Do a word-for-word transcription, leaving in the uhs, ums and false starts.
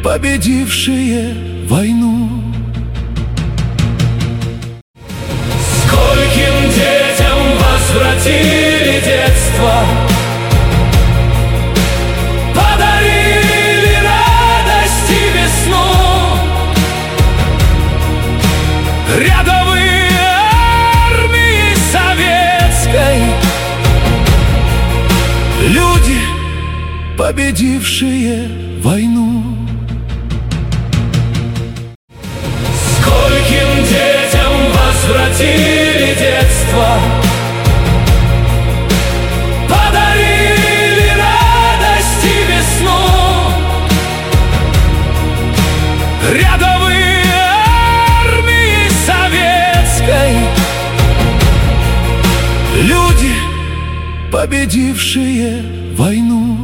победившие войну. Скольким детям возвратили детство, подарили радость и весну. Рядовые армии советской, люди, победившие войну. Скольким детям возвратили детство, подарили радость и весну. Рядовые армии советской, люди, победившие войну.